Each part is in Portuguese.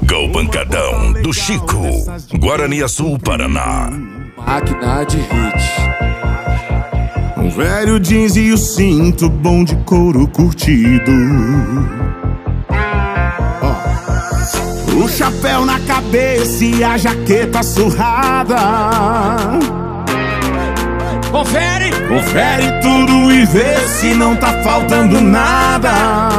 Go Pancadão do Chico, Guaraniaçu, Paraná. Máquina de hit. Um velho jeans e o cinto bom de couro curtido. O chapéu na cabeça e a jaqueta surrada. Confere! Confere tudo e vê se não tá faltando nada.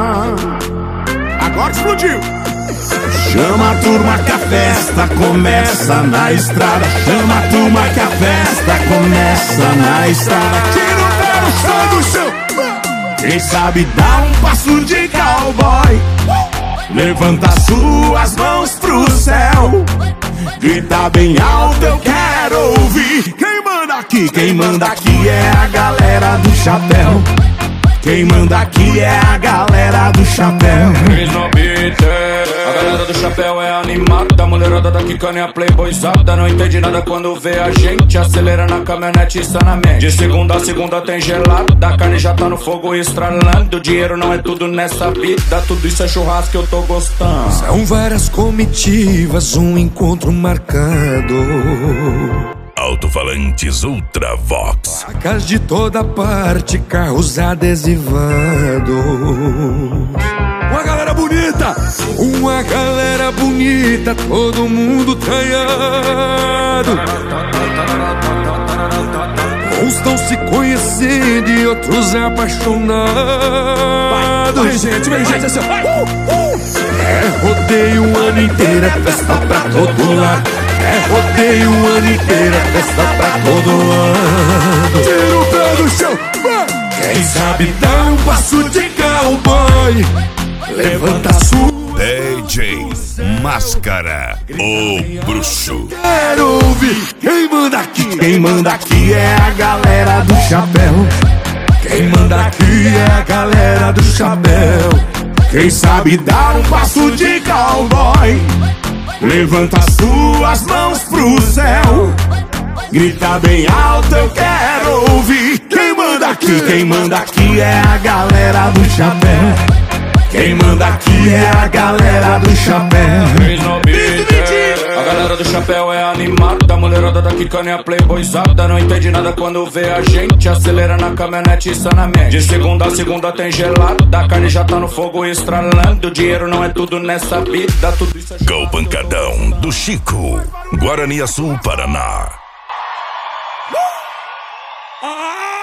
Agora explodiu! Chama a turma que a festa começa na estrada. Chama a turma que a festa começa na estrada. Tira o pé no chão do chão. Quem sabe dá um passo de cowboy. Levanta suas mãos pro céu. Grita bem alto, eu quero ouvir. Quem manda aqui é a galera do chapéu. Quem manda aqui é a galera do chapéu. A galera do chapéu é animada. A mulherada da quicana é a playboyzada. Não entende nada quando vê a gente. Acelera na caminhonete sanamente. De segunda a segunda tem gelada. A carne já tá no fogo estralando. Dinheiro não é tudo nessa vida. Tudo isso é churrasco que eu tô gostando. São várias comitivas, um encontro marcado. Alto-falantes Ultravox. Placas de toda parte, carros adesivados. Uma galera bonita! Uma galera bonita, todo mundo traiado. Uns estão se conhecendo e outros apaixonados. Vem gente, assim. É rodeio o ano inteiro, é festa pra todo lado. É rodeio o ano inteiro, é festa pra todo lado. Tira o pé do chão. Quem sabe dá um passo de cowboy. Levanta a sua. DJ Máscara, o bruxo. Quero ouvir. Quem manda aqui? Quem manda aqui é a galera do chapéu. Quem manda aqui é a galera do chapéu. Quem sabe dar um passo de cowboy. Levanta suas mãos pro céu. Grita bem alto, eu quero ouvir. Quem manda aqui é a galera do chapéu. Quem manda aqui é a galera do chapéu. A galera do chapéu é animada. A mulherada da quicana é a playboyzada. Não entende nada quando vê a gente. Acelera na caminhonete sanamente. De segunda a segunda tem gelada. A carne já tá no fogo estralando. Dinheiro não é tudo nessa vida. Tudo isso é Go Pancadão do Chico, Guaraniaçu, Paraná.